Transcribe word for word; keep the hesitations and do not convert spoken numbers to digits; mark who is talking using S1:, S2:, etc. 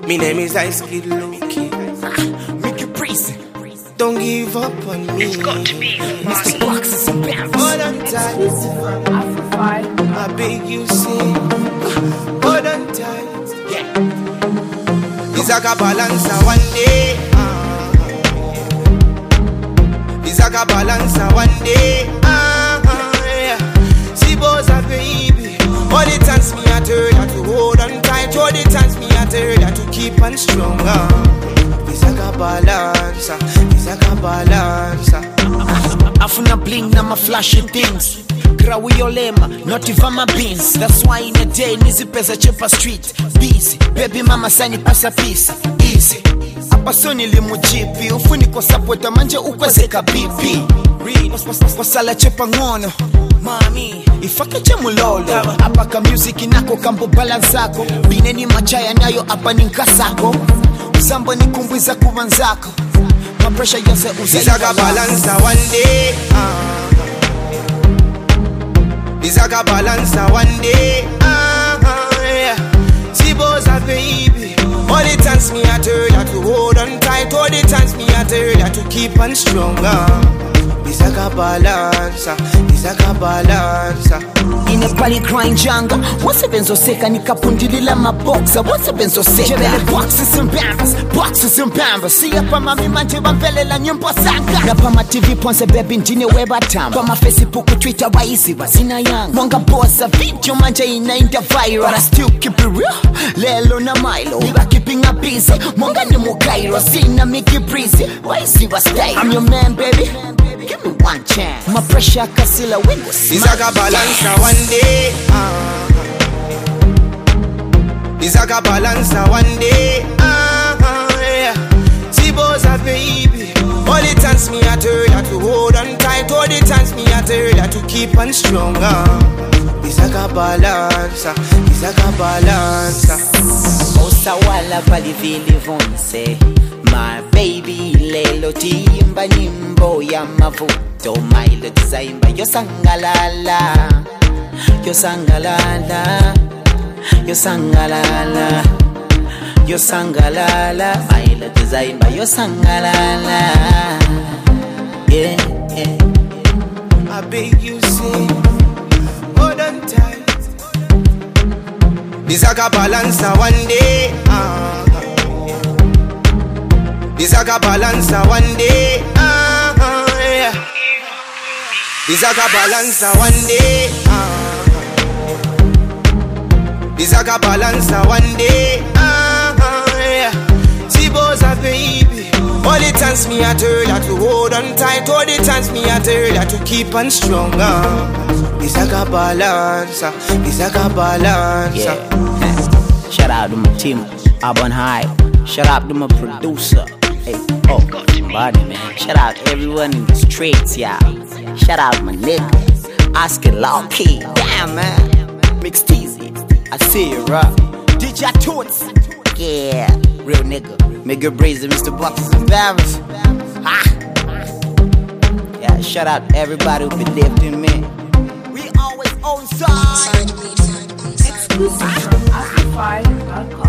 S1: My name is Ice Kid Loki.
S2: Make you praise it.
S1: Don't give up on me.
S3: It's got to be
S2: Mister Boxes and Bams.
S1: Hold on tight. I beg you, say. Hold on tight. Yeah. It's like a balancer one day. Ah. It's like a balancer one day. Ah, yeah. See, boys, a baby. All the times me I tell you to hold on tight. All the times me I tell you to keep on strong. Ah. It's like a balancer. It's like a balancer.
S2: Afuna bling na ma flashy things. Grawi yolema, not even my beans. That's why in a day nizipeza chepa street. Busy, baby mama sani pasa peace. Easy. Apa soni limu jipi. Ufuni kwa sapota manje ukwezeka B P. Kwa sala chepa ngono. Mami, ifaka chemulolo. Apa ka music inako kambo balansako. Bineni machaya nayo apa ninkasako. Uzambo ni kumbwiza kuvanzako. My pressure yose uze.
S1: It's like a balancer one day. Ah. It's like a balancer one day. Ah, yeah. See, boys, a baby. All the times me I tell you to hold on tight. All the times me I tell you to keep on strong. Ah. It's like a balancer. It's like a balancer.
S2: In a pali crying jungle. What's a benzo seka nikapundilila maboxa. What's a benzo seka? Jebele boxes and bambas. Boxes and bambas. See up on my manje wampele la nyempo sanga. Na pa ma T V ponse baby njine weba tamba. Pa ma Facebook, Twitter, waizi wazina yang. Mwanga bossa video manje inainda viral. But I still keep it real. Lelo na Milo. Niba keeping up busy. Mwanga ni mukairo. Sina miki breezy. Waizi wa style. I'm your man, baby. Give me one chance. My pressure kasila wingo.
S1: It's like a balancer one day. Ah. It's like a balancer one day. Ah, yeah. See, boys, a baby. All the times me I tell you to hold on tight. All the times me I tell you to keep on strong. Ah. It's like a balancer. It's like a balancer.
S2: Osawala palivili vonse. My baby lelo timba nyimbo ya mavuto. Mailo tizaimba yosangalala. Yosangalala. Yosangalala. Yosangalala. Mailo tizaimba yosangalala. Yeah, yeah.
S1: I beg you, say, hold on tight. It's like a balancer one day. Ah. It's like a balancer one day. Ah, yeah. It's like a balancer one day. Ah. It's like a balancer one day. Ah, yeah. See, boys, a baby. All the times me I tell you to hold on tight. All the times me I tell you to keep on strong. Ah. It's like a balancer. It's like a balancer.
S2: Yeah. Shout out to my team, Urban High. Shout out to my producer. Hey, oh, body man. Shout out everyone in the streets, yeah. Shout out my nigga, Oscar Low-Key. Damn, man. Mixed easy. I see you, right? D J Toots. Yeah, real nigga. Mega Brazy, Mister Boxes and Bams. Ah. Yeah, shout out everybody who believed in me. We always on side.
S4: Exclusive. Amplify dot com